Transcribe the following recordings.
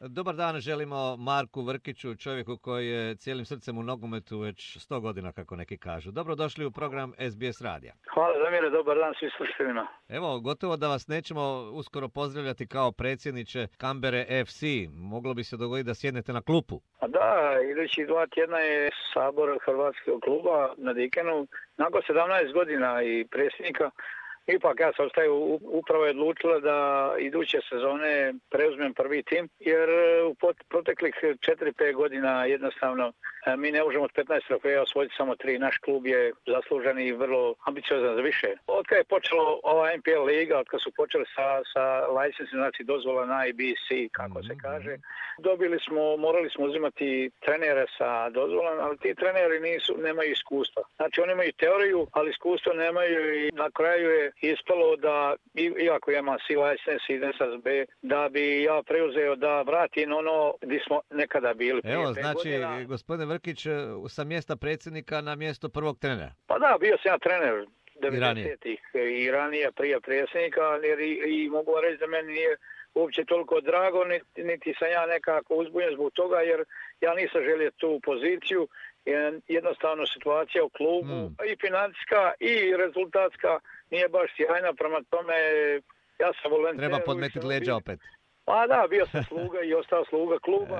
Dobar dan želimo Marku Vrkiću, čovjeku koji je cijelim srcem u nogometu već 100 godina, kako neki kažu. Dobrodošli u program SBS radija. Hvala Damire, dobar dan svim slušateljima. Evo, gotovo da vas nećemo uskoro pozdravljati kao predsjedniče Canberra FC. Moglo bi se dogoditi da sjednete na klupu. A da, idući 2 tjedna je sabor Hrvatskog kluba na Dikenu. Nakon 17 godina i predsjednika, ipak ja sam ostaju, upravo je odlučila da iduće sezone preuzmem prvi tim, jer u proteklih 4-5 godina jednostavno mi ne možemo od 15 trofeja osvojiti samo 3. Naš klub je zaslužen i vrlo ambiciozan za više. Od kada je počelo ova NPL liga, od kada su počeli sa licensom, znači dozvola na IBC, kako se kaže, morali smo uzimati trenere sa dozvolom, ali ti treneri nemaju iskustva. Znači oni imaju teoriju, ali iskustvo nemaju i na kraju je ispalo da, iako ima C license i NSSB, da bi ja preuzeo da vratim ono gdje smo nekada bili. Evo, znači, gospodine Vrkić, sa mjesta predsjednika na mjesto prvog trenera. Pa da, bio sam ja trener 90-ih i ranije prije predsjednika, jer i mogu reći da meni nije uopće toliko drago, niti sam ja nekako uzbunjen zbog toga, jer ja nisam želio tu poziciju. Jednostavno situacija u klubu i financijska i rezultatska nije baš sjajna, prema tome ja sam volonter. Treba podmetiti leđa opet. Pa da, bio sam sluga i ostao sluga kluba.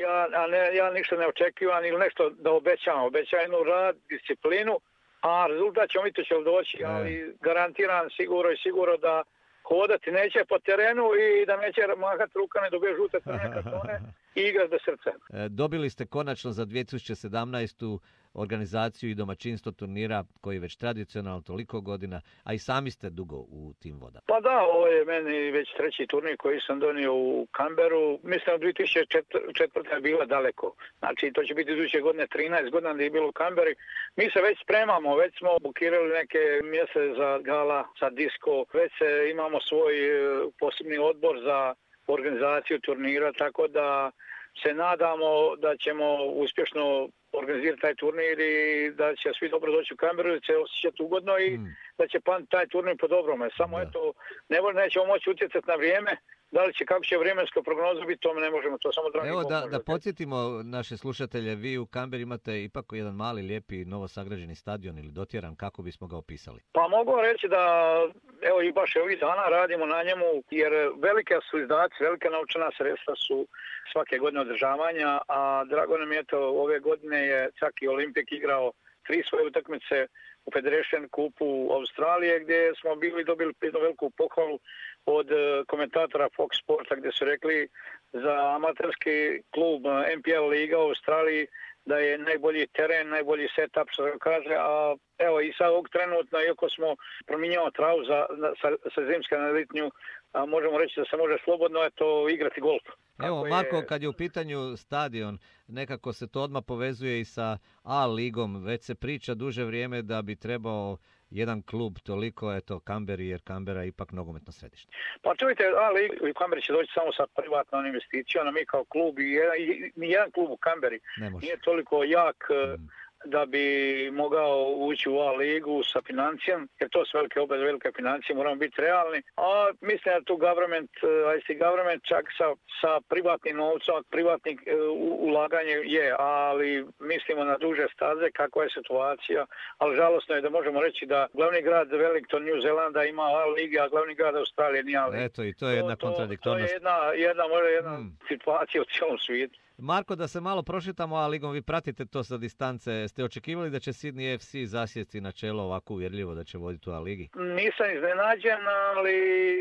Ja ništa ne očekivam ili nešto da obećam jednu rad, disciplinu, a rezultat će mi će doći, ali garantiram sigurno da hodati neće po terenu i da neće mahati rukane, dobije žute crvene kartone i igrati bez srca. Dobili ste konačno za 2017. organizaciju i domaćinstvo turnira koji je već tradicionalno toliko godina, a i sami ste dugo u tim vodama. Pa da, ovo je meni već 3. turnir koji sam donio u Canberru. Mislim da 2004. je bila daleko. Znači to će biti iduće godine 13 godina da je bilo u Canberri. Mi se već spremamo, već smo bukirali neke mjese za gala, za disko, već imamo svoj posebni odbor za organizaciju turnira, tako da se nadamo da ćemo uspješno organizirati taj turnir i da će svi dobro doći u Canberru, da će osjećati ugodno i da će taj turnir po dobrome. Samo eto, nećemo moći utjecati na vrijeme. Da li će, kako će vremensko prognoza biti, to ne možemo, to samo dragi. Evo da podsjetimo naše slušatelje, vi u Canberri imate ipak jedan mali, lijepi, novosagrađeni stadion ili dotjeran, kako bismo ga opisali? Pa mogu reći da, evo i baš ovih dana radimo na njemu, jer velike su izdaci, velike novčana sredstva su svake godine održavanja, a drago nam je to, ove godine je čak i Olimpik igrao 3 svoje utakmice u Federation Cupu Australije, gdje smo dobili jednu veliku pohvalu od komentatora Fox Sporta, gdje su rekli za amaterski klub NPL liga u Australiji da je najbolji teren, najbolji setup, što se kaže, a evo i sad ovog trenutno, iako smo promijenjali travu sa zimske na letnju, možemo reći da se može slobodno igrati golf. Evo, Marko, kad je u pitanju stadion, nekako se to odmah povezuje i sa A ligom. Već se priča duže vrijeme da bi trebao jedan klub toliko, Canberra, jer Canberra je ipak nogometno središte. Pa čujte, A lig u Canberra će doći samo sa privatnom investicijom, a mi kao klub i jedan klub u Canberra nije toliko jak da bi mogao ući u A ligu sa financijom, jer to su velike obveze, velike financije, moramo biti realni. A mislim da tu government čak sa privatnim novcom, privatnim ulaganje je, ali mislimo na duže staze kakva je situacija, ali žalosno je da možemo reći da glavni grad Wellington, New Zelanda ima A lige, a glavni grad Australije nije A liga. Eto, i to je jedna kontradiktornost. To je jedna situacija u cijelom svijetu. Marko, da se malo prošetamo A ligom, vi pratite to sa distance. Ste očekivali da će Sydney FC zasjesti na čelo ovako uvjerljivo da će voditi u A ligi? Nisam iznenađen, ali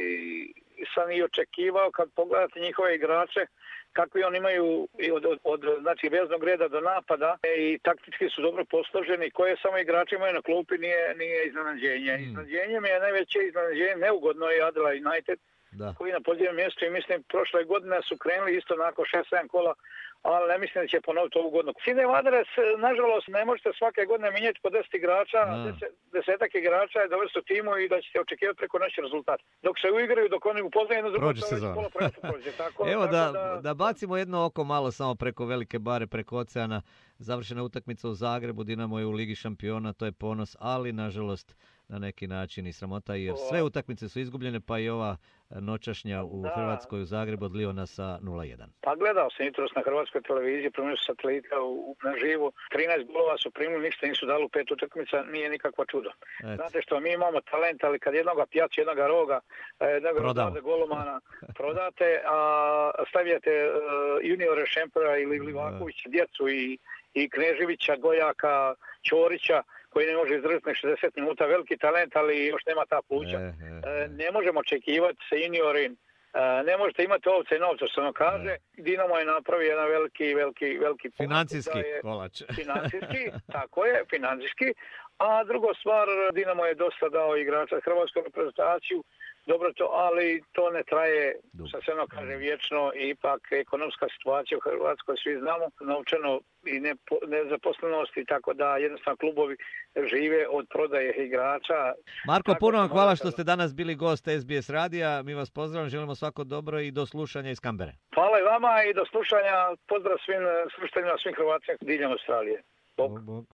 sam i očekivao kad pogledate njihove igrače, kakvi oni imaju od znači, veznog reda do napada i taktički su dobro posloženi. Koje samo igrače imaju na klupi nije iznenađenje. Iznenađenje mi je najveće iznenađenje, neugodno je Adelaide United, koji na posljednjem mjestu i mislim prošle godine su krenuli isto nakon 6-7 kola, ali ne mislim da će ponoviti ovu godinu. Sydney Wanderers, nažalost, ne možete svake godine mijenjati po 10 igrača, 10 igrača je dovesti u timu i da ćete očekivati preko noći rezultat. Dok se uigraju, dok oni upoznaju jedno drugo, prođe. Evo da bacimo jedno oko malo samo preko velike bare, preko oceana. Završena utakmica u Zagrebu, Dinamo je u Ligi šampiona, to je ponos, ali nažalost na neki način i sramota, jer sve utakmice su izgubljene, pa i ova noćašnja u Hrvatskoj u Zagrebu od Liona sa 0-1. Pa gledao sam jutros na hrvatskoj televiziji, primio su satelita na živo. 13 golova su primili, ništa nisu dali u 5 utakmica, nije nikakva čudo. Znate što, mi imamo talent, ali kad jednoga pjača, jednoga roga, jednoga golomana prodate, a stavijate juniore Šempera ili Livakovića, djecu i Kneževića, Gojaka, Ćorića, koji ne može izdržati 60 minuta, veliki talent, ali još nema ta pluća. Ne možemo očekivati se juniori, ne možete imati ovce i novce, što se ono kaže. Dinamo je napravio jedan veliki financijski kolač. Financijski, tako je, financijski. A druga stvar, Dinamo je dosta dao igrača hrvatsku reprezentaciju, dobro to, ali to ne traje, što se ono kaže, vječno, i ipak ekonomska situacija u Hrvatskoj, svi znamo, novčano i nezaposlenost, i tako da jednostavno klubovi žive od prodaje igrača. Marko, puno vam hvala što ste danas bili gost SBS radija, mi vas pozdravljamo, želimo svako dobro i do slušanja iz Kambere. Hvala i vama i do slušanja, pozdrav svim slušateljima, svim Hrvatima diljem Australije. Bog.